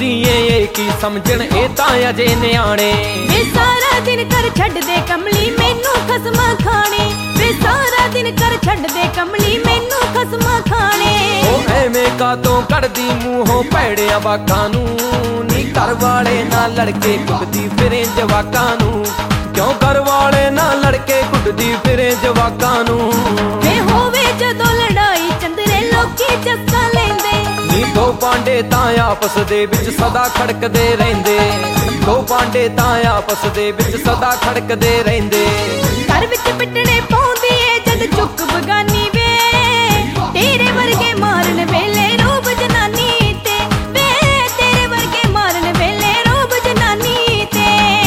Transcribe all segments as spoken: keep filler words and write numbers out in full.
ਸਮਝਦੀ ਏ ਇਹ ਕੀ ਸਮਝਣ ਇਹ ਤਾਂ ਅਜੇ ਨਿਆਣੇ। ਵੇ ਸਾਰਾ ਦਿਨ ਕਰ ਛੱਡਦੇ ਕਮਲੀ ਮੈਨੂੰ ਖਸਮਾਂ ਖਾਣੇ, ਵੇ ਸਾਰਾ ਦਿਨ ਕਰ ਛੱਡਦੇ ਕਮਲੀ ਮੈਨੂੰ ਖਸਮਾਂ ਖਾਣੇ। ਉਹ ਐਵੇਂ ਕਾਤੋਂ ਕੱਢਦੀ ਮੂੰਹੋਂ ਭੈੜਿਆਂ ਵਾਕਾਂ ਨੂੰ, ਨੀ ਘਰ ਵਾਲੇ ਨਾਲ ਲੜਕੇ ਕੁੱਟਦੀ ਫਿਰੇ ਜਵਾਕਾਂ ਨੂੰ, ਕਿਉਂ ਘਰ ਵਾਲੇ ਨਾਲ ਲੜਕੇ ਕੁੱਟਦੀ ਫਿਰੇ ਜਵਾਕਾਂ ਨੂੰ। ਵੇ ਹੋਵੇ ਜਦੋਂ ਲੜਾਈ ਚੰਦਰੇ ਲੋਕੀ ਜੱਸਾ ਲੈਂਦੇ, ਨੀ ਦੋ ਪਾਂਡੇ ਤਾਂ ਆਪਸ ਦੇ ਵਿੱਚ ਸਦਾ ਖੜਕਦੇ ਰਹਿੰਦੇ, ਦੋ ਪਾਂਡੇ ਤਾਂ ਆਪਸ ਦੇ ਵਿੱਚ ਸਦਾ ਖੜਕਦੇ ਰਹਿੰਦੇ। ਘਰ ਵਿੱਚ ਪਿੱਟਣੇ ਪਾਉਂਦੀ ਏ ਜਦ ਚੁੱਕ ਬਗਾਨੀ ਵੇ, ਤੇਰੇ ਵਰਗੇ ਮਾਰਨ ਵੇਲੇ ਰੋਬ ਜਨਾਨੀ ਤੇ, ਵੇ ਤੇਰੇ ਵਰਗੇ ਮਾਰਨ ਵੇਲੇ ਰੋਬ ਜਨਾਨੀ ਤੇ।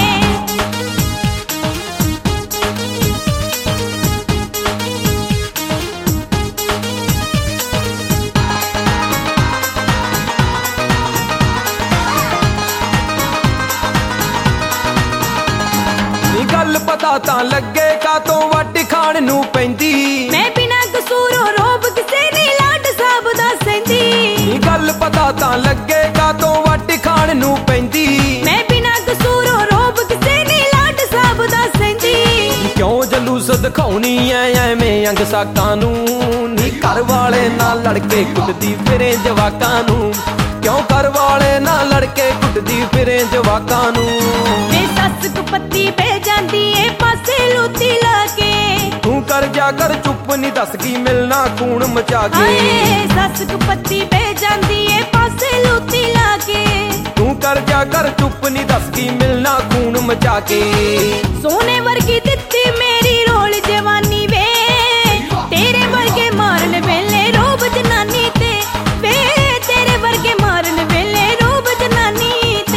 ਨੀ ਗੱਲ ਪਤਾ ਤਾਂ ਲੱਗੇ ਕਾਤੋਂ ਵੱਟ ਖਾਣ ਨੂੰ ਪੈਂਦੀ, ਮੈਂ ਬਿਨਾਂ ਕਸੂਰੋਂ ਰੋਬ ਕਿਸੇ ਨੇ ਲਾਡ ਸਾਬ ਦਾ ਸਹਿੰਦੀ। ਨੀ ਗੱਲ ਪਤਾ ਤਾਂ ਲੱਗੇ ਕਾਤੋਂ ਵੱਟ ਖਾਣ ਨੂੰ ਪੈਂਦੀ, ਮੈਂ ਬਿਨਾਂ ਕਸੂਰੋਂ ਰੋਬ ਕਿਸੇ ਨੇ ਲਾਡ ਸਾਬ ਦਾ ਸਹਿੰਦੀ। ਕਿਉਂ ਜਲੂਸ ਦਿਖਾਉਣੀ ਐ ਐਵੇਂ ਅੰਗ ਸਾਕਾਂ ਨੂੰ, ਨੀ ਘਰ ਵਾਲੇ ਨਾਲ ਲੜਕੇ ਕੁੱਟਦੀ ਫਿਰੇ ਜਵਾਕਾਂ ਨੂੰ, ਕਿਉਂ ਘਰ ਵਾਲੇ ਨਾਲ ਲੜਕੇ ਕੁੱਟਦੀ ਫਿਰੇ ਜਵਾਕਾਂ ਨੂੰ। ਵੇ ਸੱਸ ਕੁਪੱਤੀ ਬਹਿ ਜਾਂਦੀ ਏ ਪਾਸੇ ਲੂਤੀ ਲਾ ਕੇ, ਤੂੰ ਕਰ ਜਾ ਕਰ ਚੁੱਪ ਨੀ ਦੱਸ ਕੀ ਮਿਲਣਾ ਖੂਨ ਮਚਾ ਕੇ। ਹਾਏ ਸੱਸ ਕੁਪੱਤੀ ਬਹਿ ਜਾਂਦੀ ਏ ਪਾਸੇ ਲੂਤੀ ਲਾ ਕੇ, ਤੂੰ ਕਰ ਜਾ ਕਰ ਚੁੱਪ ਨੀ ਦੱਸ ਕੀ ਮਿਲਣਾ ਖੂਨ ਮਚਾ ਕੇ। ਸੋਨੇ ਵਰਗੀ ਦਿੱਤੀ ਮੇਰੀ ਰੋਲ ਜਵਾਨੀ ਵੇ, ਤੇਰੇ ਵਰਗੇ ਮਾਰਨ ਵੇਲੇ ਰੋਬ ਜਨਾਨੀ ਤੇ, ਵੇ ਤੇਰੇ ਵਰਗੇ ਮਾਰਨ ਵੇਲੇ ਰੋਬ ਜਨਾਨੀ ਤੇ।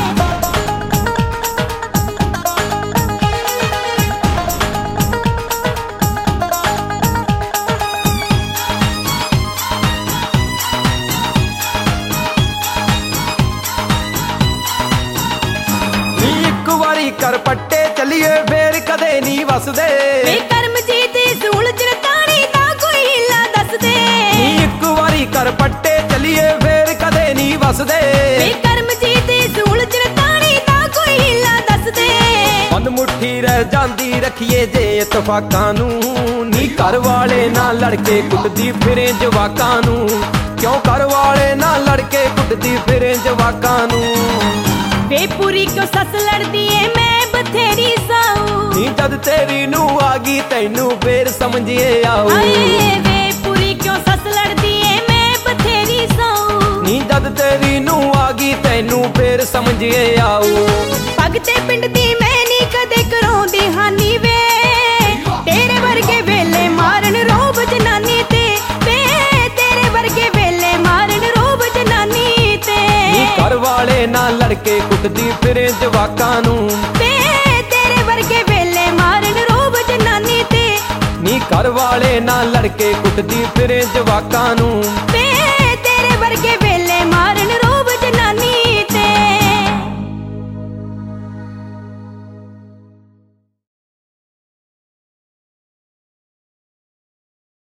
ਇੱਕ ਵਾਰੀ ਕਰ ਪੱਟੇ ਚੱਲੀਏ ਫੇਰ ਕਦੇ ਨਹੀਂ ਵਸਦੇ, ਵੇ ਕਰਮਜੀਤ ਇਸ ਉਲਝਣ ਤਾਣੀ ਦਾ ਕੋਈ ਹਿੱਲਾ ਦੱਸ ਦੇ। ਇੱਕ ਵਾਰੀ ਕਰ ਪੱਟੇ ਚੱਲੀਏ ਫੇਰ ਕਦੇ ਨਹੀਂ ਵਸਦੇ, ਵੇ ਕਰਮਜੀਤ ਇਸ ਉਲਝਣ ਤਾਣੀ ਦਾ ਕੋਈ ਹਿੱਲਾ ਦੱਸ ਦੇ। ਬੰਦ ਮੁੱਠੀ ਰਹਿ ਜਾਂਦੀ ਰੱਖੀਏ ਜੇ ਇਤਫਾਕਾਂ ਨੂੰ, ਨੀ ਘਰ ਵਾਲੇ ਨਾਲ ਲੜਕੇ ਕੁੱਟਦੀ ਫਿਰੇ ਜਵਾਕਾਂ ਨੂੰ, ਕਿਉਂ ਘਰ ਵਾਲੇ ਨਾਲ ਲੜਕੇ ਕੁੱਟਦੀ ਫਿਰੇ ਜਵਾਕਾਂ ਨੂੰ। ਵੇ ਪੂਰੀ ਕਿਉਂ ਸੱਸ ਲੜਦੀ ਏ ਮੈਂ ਬਥੇਰੀ ਸਾਊ, ਨੀ ਜਦ ਤੇਰੀ ਨੂੰ ਆ ਗਈ ਤੈਨੂੰ ਫੇਰ ਸਮਝੇ ਆਊ। ਹਾਏ ਵੇ ਪੂਰੀ ਕਿਉਂ ਸੱਸ ਲੜਦੀ ਏ ਮੈਂ ਬਥੇਰੀ ਸਾਊ, ਨੀ ਜਦ ਤੇਰੀ ਨੂੰ ਆ ਗਈ ਤੈਨੂੰ ਫੇਰ ਸਮਝੇ ਆਊ। ਪੱਗ ਤੇ ਪਿੰਡ ਦੀ ਮੈਂ ਨੀ ਕਦੇ ਕਰਾਉਂਦੀ ਹਾਨੀ ਵੇ, ਤੇਰੇ ਵਰਗੇ ਵੇਲੇ ਮਾਰਨ ਰੋਬ ਜਨਾਨੀ ਤੇ, ਵੇ ਤੇਰੇ ਵਰਗੇ ਵੇਲੇ ਮਾਰਨ ਰੋਬ ਜਨਾਨੀ ਤੇ। ਨੀ ਘਰ ਵਾਲੇ ਨਾਲ ਲੜਕੇ ਕੁੱਟਦੀ ਫਿਰੇ ਜਵਾਕਾਂ ਨੂੰ, ਵੇ ਤੇਰੇ ਵਰਗੇ ਵੇਲੇ ਮਾਰਨ ਰੋਬ ਜਨਾਨੀ ਤੇ, ਨੀ ਘਰ ਵਾਲੇ ਨਾਲ ਲੜਕੇ ਕੁੱਟਦੀ ਫਿਰੇ ਜਵਾਕਾਂ ਨੂੰ।